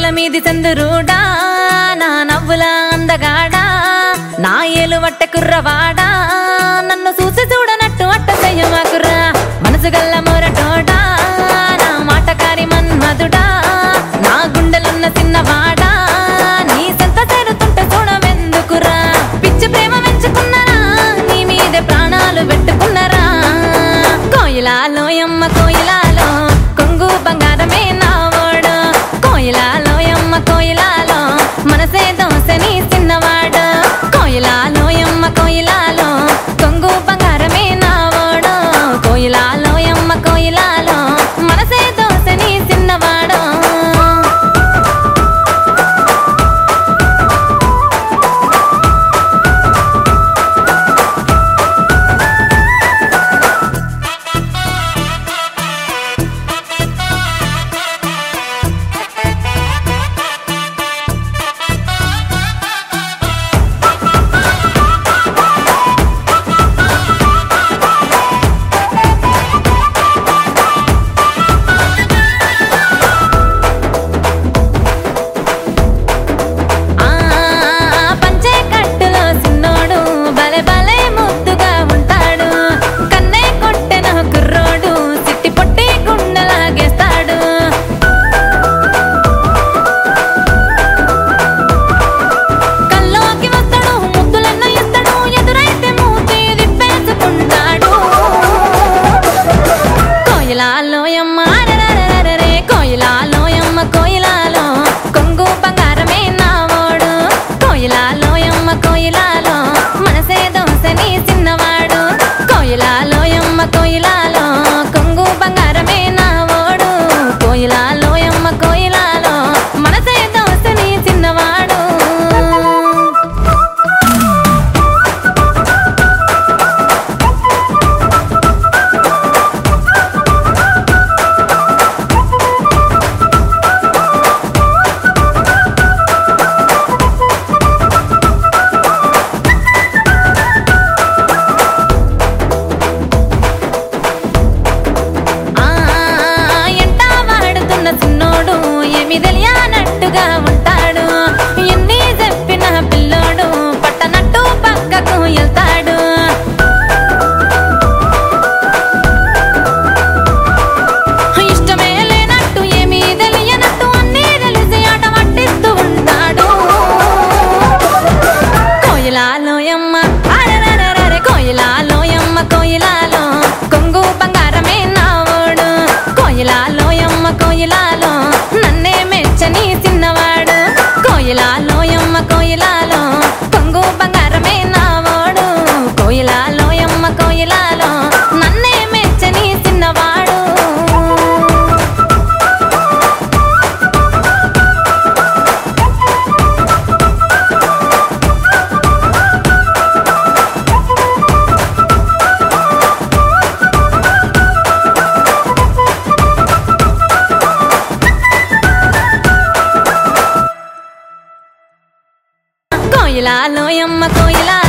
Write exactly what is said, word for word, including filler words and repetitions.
నేల మీది చంద్రుడా నా నవ్వుల అందగాడా నా ఏలు వట్ట కుర్రవాడా నన్ను చూసి చూడనట్టు అట్ట చెయ్యమాకుర్రా మనసు గల్ల మొరటోడా నా మాటకారి మన్మధుడా నా గుండెలున్న చిన్నవాడా నీ సంత చేరుతుంటే చూడవెందుకురా పిచ్చి ప్రేమ పెంచుకున్నారా నీ మీదే ప్రాణాలు పెట్టుకున్నారా కోయిలాలో యమ్మ కోయిలాలో కొంగు బంగారమే నా ఓడు కోయిలాలో యమ్మ కోయిలాలో మనసే దోసని చిన్నవాడు కోయిలాలో యమ్మ కోయిలాలో కొంగు బంగారమే నా ఓడు కోయిలాలో యమ్మ కోయిలాలో మనసే దోసని చిన్నవాడు కోయిలాలో యమ్మ అరెరెరెరెరె కోయిలాలో యమ్మ కోయిలాలో కొంగు బంగారమే నా ఓడు కోయిలాలో యమ్మ కోయిలాలో మనసే దోసని చిన్నవాడు కోయిలాలో యమ్మ కోయిలాలో కొంగు బంగారమే నా ఓడు కోయిలాలో యమ్మ కోయిలాలో మనసే దోసని చిన్నవాడు చిన్నోడు ఏమి తెలియనట్టుగా ఉంటాడు ఎన్ని చెప్పిన పిల్లోడు పట్టనట్టు పక్కకు వెళ్తాడు ఇష్టమే లేనట్టు ఏమీ తెలియనట్టు అన్నీ తెలిసి ఆట పట్టిస్తూ ఉంటాడు కోయిలాలో యమ్మ అరెరెరెరె కోయిలాలో యమ్మ కోయిలాలో కొంగు బంగారమే నా ఓడు కోయిలాలో యమ్మ కోయిలాలో నన్నే మెచ్చని చిన్నవాడు కోయిలాలో యమ్మ కోయిలాలో కొంగు బంగారమే నా ఓడు కోయిలాలో యమ్మ కోయిలాలో నన్నే మెచ్చని చిన్నవాడు కోయిలాలో యమ్మ కోయిలా